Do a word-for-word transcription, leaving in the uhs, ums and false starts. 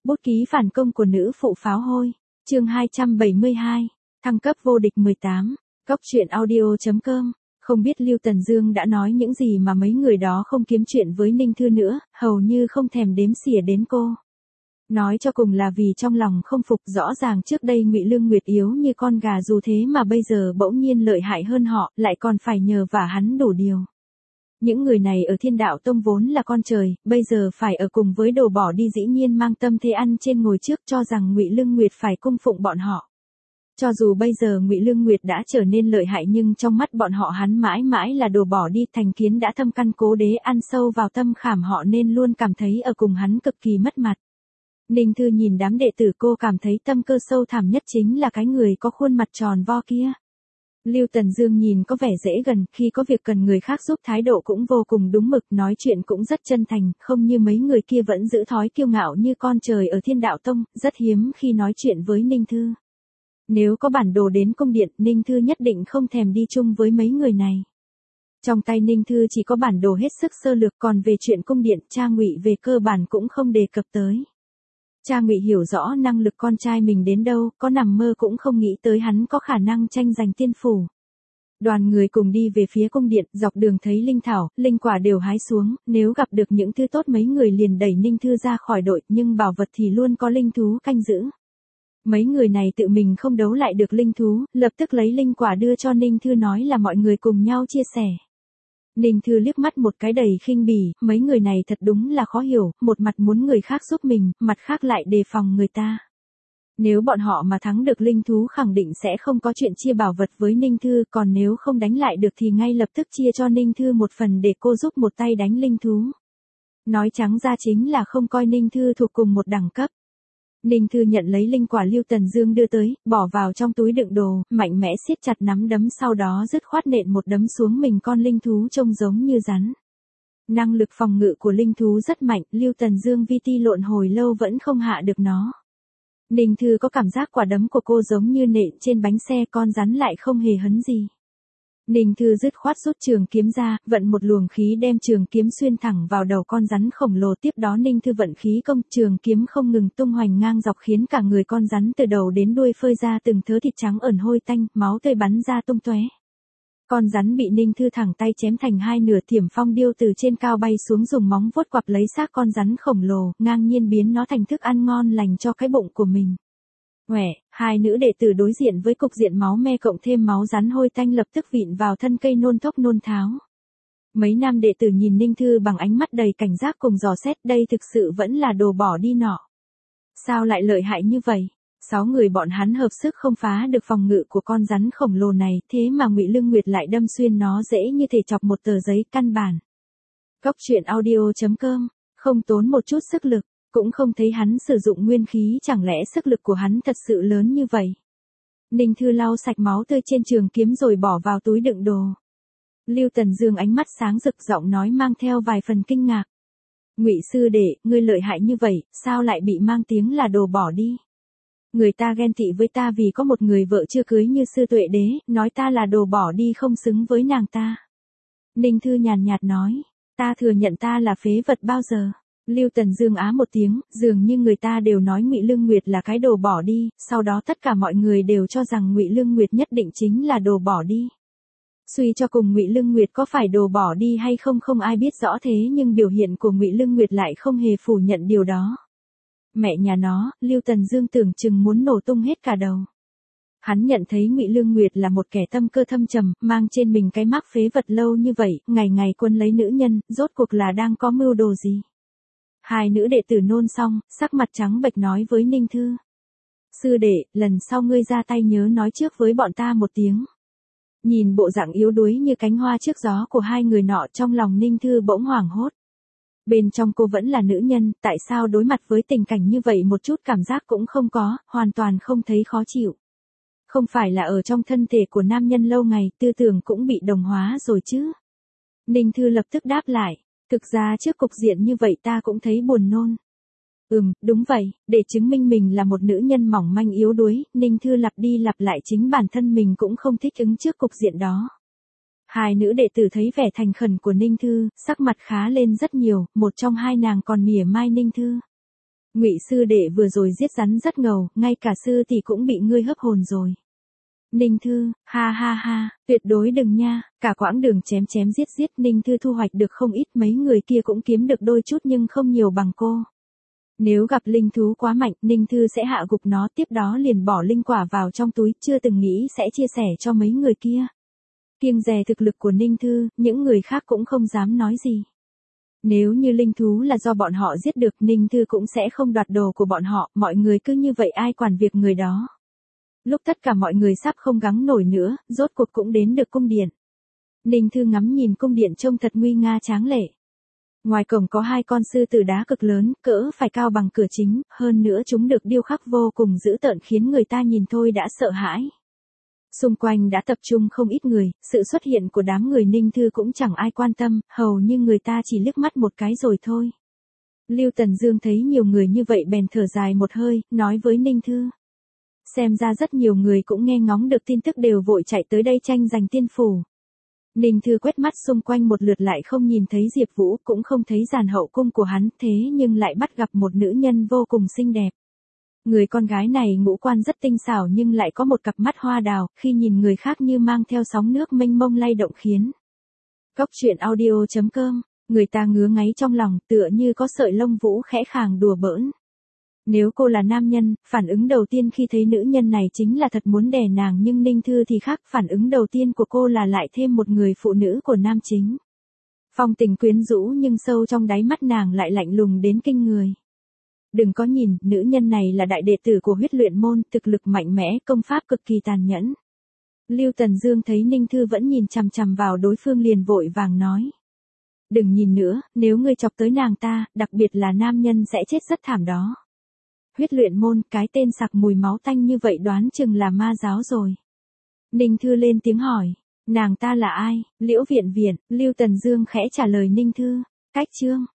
Bút ký phản công của nữ phụ pháo hôi. Chương hai trăm bảy mươi hai. Thăng cấp vô địch mười tám. Cốc truyện audio chấm com. Không biết Lưu Tần Dương đã nói những gì mà mấy người đó không kiếm chuyện với Ninh Thư nữa, hầu như không thèm đếm xỉa đến cô. Nói cho cùng là vì trong lòng không phục, rõ ràng trước đây Ngụy Lương Nguyệt yếu như con gà dù thế mà bây giờ bỗng nhiên lợi hại hơn họ, lại còn phải nhờ vả hắn đủ điều. Những người này ở Thiên Đạo Tông vốn là con trời, bây giờ phải ở cùng với đồ bỏ đi dĩ nhiên mang tâm thế ăn trên ngồi trước, cho rằng Ngụy Lương Nguyệt phải cung phụng bọn họ. Cho dù bây giờ Ngụy Lương Nguyệt đã trở nên lợi hại nhưng trong mắt bọn họ hắn mãi mãi là đồ bỏ đi, thành kiến đã thâm căn cố đế ăn sâu vào tâm khảm họ nên luôn cảm thấy ở cùng hắn cực kỳ mất mặt. Ninh Thư nhìn đám đệ tử, cô cảm thấy tâm cơ sâu thẳm nhất chính là cái người có khuôn mặt tròn vo kia. Lưu Tần Dương nhìn có vẻ dễ gần, khi có việc cần người khác giúp thái độ cũng vô cùng đúng mực, nói chuyện cũng rất chân thành, không như mấy người kia vẫn giữ thói kiêu ngạo như con trời ở Thiên Đạo Tông, rất hiếm khi nói chuyện với Ninh Thư. Nếu có bản đồ đến cung điện, Ninh Thư nhất định không thèm đi chung với mấy người này. Trong tay Ninh Thư chỉ có bản đồ hết sức sơ lược, còn về chuyện cung điện, cha Ngụy về cơ bản cũng không đề cập tới. Cha Ngụy hiểu rõ năng lực con trai mình đến đâu, có nằm mơ cũng không nghĩ tới hắn có khả năng tranh giành tiên phủ. Đoàn người cùng đi về phía cung điện, dọc đường thấy linh thảo, linh quả đều hái xuống, nếu gặp được những thứ tốt mấy người liền đẩy Ninh Thư ra khỏi đội, nhưng bảo vật thì luôn có linh thú canh giữ. Mấy người này tự mình không đấu lại được linh thú, lập tức lấy linh quả đưa cho Ninh Thư nói là mọi người cùng nhau chia sẻ. Ninh Thư liếc mắt một cái đầy khinh bỉ, mấy người này thật đúng là khó hiểu, một mặt muốn người khác giúp mình, mặt khác lại đề phòng người ta. Nếu bọn họ mà thắng được linh thú khẳng định sẽ không có chuyện chia bảo vật với Ninh Thư, còn nếu không đánh lại được thì ngay lập tức chia cho Ninh Thư một phần để cô giúp một tay đánh linh thú. Nói trắng ra chính là không coi Ninh Thư thuộc cùng một đẳng cấp. Ninh Thư nhận lấy linh quả Lưu Tần Dương đưa tới, bỏ vào trong túi đựng đồ, mạnh mẽ siết chặt nắm đấm, sau đó dứt khoát nện một đấm xuống mình con linh thú trông giống như rắn. Năng lực phòng ngự của linh thú rất mạnh, Lưu Tần Dương vi ti lộn hồi lâu vẫn không hạ được nó. Ninh Thư có cảm giác quả đấm của cô giống như nện trên bánh xe, con rắn lại không hề hấn gì. Ninh Thư dứt khoát rút trường kiếm ra, vận một luồng khí đem trường kiếm xuyên thẳng vào đầu con rắn khổng lồ, tiếp đó Ninh Thư vận khí công, trường kiếm không ngừng tung hoành ngang dọc khiến cả người con rắn từ đầu đến đuôi phơi ra từng thớ thịt trắng ẩn hôi tanh, máu tươi bắn ra tung tóe. Con rắn bị Ninh Thư thẳng tay chém thành hai nửa, Thiểm Phong Điêu từ trên cao bay xuống dùng móng vuốt quặp lấy xác con rắn khổng lồ, ngang nhiên biến nó thành thức ăn ngon lành cho cái bụng của mình. Ngoẻ, hai nữ đệ tử đối diện với cục diện máu me cộng thêm máu rắn hôi tanh lập tức vịn vào thân cây nôn thốc nôn tháo. Mấy nam đệ tử nhìn Ninh Thư bằng ánh mắt đầy cảnh giác cùng dò xét, đây thực sự vẫn là đồ bỏ đi nọ. Sao lại lợi hại như vậy? Sáu người bọn hắn hợp sức không phá được phòng ngự của con rắn khổng lồ này, thế mà Ngụy Lương Nguyệt lại đâm xuyên nó dễ như thể chọc một tờ giấy, căn bản. Cốc truyện audio chấm com, không tốn một chút sức lực. Cũng không thấy hắn sử dụng nguyên khí, chẳng lẽ sức lực của hắn thật sự lớn như vậy? Ninh Thư lau sạch máu tươi trên trường kiếm rồi bỏ vào túi đựng đồ. Lưu Tần Dương ánh mắt sáng rực, giọng nói mang theo vài phần kinh ngạc. Ngụy sư đệ, ngươi lợi hại như vậy, sao lại bị mang tiếng là đồ bỏ đi? Người ta ghen tị với ta vì có một người vợ chưa cưới như Sư Tuệ Đế, nói ta là đồ bỏ đi không xứng với nàng ta. Ninh Thư nhàn nhạt nói, ta thừa nhận ta là phế vật bao giờ? Lưu Tần Dương á một tiếng, dường như người ta đều nói Ngụy Lương Nguyệt là cái đồ bỏ đi, sau đó tất cả mọi người đều cho rằng Ngụy Lương Nguyệt nhất định chính là đồ bỏ đi. Suy cho cùng Ngụy Lương Nguyệt có phải đồ bỏ đi hay không không ai biết rõ, thế nhưng biểu hiện của Ngụy Lương Nguyệt lại không hề phủ nhận điều đó. Mẹ nhà nó, Lưu Tần Dương tưởng chừng muốn nổ tung hết cả đầu. Hắn nhận thấy Ngụy Lương Nguyệt là một kẻ tâm cơ thâm trầm, mang trên mình cái mác phế vật lâu như vậy, ngày ngày quân lấy nữ nhân, rốt cuộc là đang có mưu đồ gì? Hai nữ đệ tử nôn xong, sắc mặt trắng bệch nói với Ninh Thư. Sư đệ, lần sau ngươi ra tay nhớ nói trước với bọn ta một tiếng. Nhìn bộ dạng yếu đuối như cánh hoa trước gió của hai người nọ, trong lòng Ninh Thư bỗng hoảng hốt. Bên trong cô vẫn là nữ nhân, tại sao đối mặt với tình cảnh như vậy một chút cảm giác cũng không có, hoàn toàn không thấy khó chịu. Không phải là ở trong thân thể của nam nhân lâu ngày, tư tưởng cũng bị đồng hóa rồi chứ? Ninh Thư lập tức đáp lại. Thực ra trước cục diện như vậy ta cũng thấy buồn nôn. Ừm, đúng vậy, để chứng minh mình là một nữ nhân mỏng manh yếu đuối, Ninh Thư lặp đi lặp lại chính bản thân mình cũng không thích ứng trước cục diện đó. Hai nữ đệ tử thấy vẻ thành khẩn của Ninh Thư, sắc mặt khá lên rất nhiều, một trong hai nàng còn mỉa mai Ninh Thư. Ngụy sư đệ vừa rồi giết rắn rất ngầu, ngay cả sư tỷ cũng bị ngươi hấp hồn rồi. Ninh Thư, ha ha ha, tuyệt đối đừng nha, cả quãng đường chém chém giết giết Ninh Thư thu hoạch được không ít, mấy người kia cũng kiếm được đôi chút nhưng không nhiều bằng cô. Nếu gặp linh thú quá mạnh, Ninh Thư sẽ hạ gục nó, tiếp đó liền bỏ linh quả vào trong túi, chưa từng nghĩ sẽ chia sẻ cho mấy người kia. Kiêng dè thực lực của Ninh Thư, những người khác cũng không dám nói gì. Nếu như linh thú là do bọn họ giết được, Ninh Thư cũng sẽ không đoạt đồ của bọn họ, mọi người cứ như vậy ai quản việc người đó. Lúc tất cả mọi người sắp không gắng nổi nữa, rốt cuộc cũng đến được cung điện. Ninh Thư ngắm nhìn cung điện trông thật nguy nga tráng lệ. Ngoài cổng có hai con sư tử đá cực lớn, cỡ phải cao bằng cửa chính, hơn nữa chúng được điêu khắc vô cùng dữ tợn khiến người ta nhìn thôi đã sợ hãi. Xung quanh đã tập trung không ít người, sự xuất hiện của đám người Ninh Thư cũng chẳng ai quan tâm, hầu như người ta chỉ liếc mắt một cái rồi thôi. Lưu Tần Dương thấy nhiều người như vậy bèn thở dài một hơi, nói với Ninh Thư. Xem ra rất nhiều người cũng nghe ngóng được tin tức đều vội chạy tới đây tranh giành tiên phủ. Ninh Thư quét mắt xung quanh một lượt lại không nhìn thấy Diệp Vũ, cũng không thấy dàn hậu cung của hắn, thế nhưng lại bắt gặp một nữ nhân vô cùng xinh đẹp. Người con gái này ngũ quan rất tinh xảo nhưng lại có một cặp mắt hoa đào, khi nhìn người khác như mang theo sóng nước mênh mông lay động khiến. Cốc truyện audio chấm com, người ta ngứa ngáy trong lòng, tựa như có sợi lông vũ khẽ khàng đùa bỡn. Nếu cô là nam nhân, phản ứng đầu tiên khi thấy nữ nhân này chính là thật muốn đè nàng, nhưng Ninh Thư thì khác, phản ứng đầu tiên của cô là lại thêm một người phụ nữ của nam chính. Phong tình quyến rũ nhưng sâu trong đáy mắt nàng lại lạnh lùng đến kinh người. Đừng có nhìn, nữ nhân này là đại đệ tử của huyết luyện môn, thực lực mạnh mẽ, công pháp cực kỳ tàn nhẫn. Lưu Tần Dương thấy Ninh Thư vẫn nhìn chằm chằm vào đối phương liền vội vàng nói. Đừng nhìn nữa, nếu ngươi chọc tới nàng ta, đặc biệt là nam nhân sẽ chết rất thảm đó. Huyết luyện môn, cái tên sặc mùi máu tanh như vậy đoán chừng là ma giáo rồi. Ninh Thư lên tiếng hỏi, nàng ta là ai? Liễu Viện Viện, Lưu Tần Dương khẽ trả lời Ninh Thư, cách chương.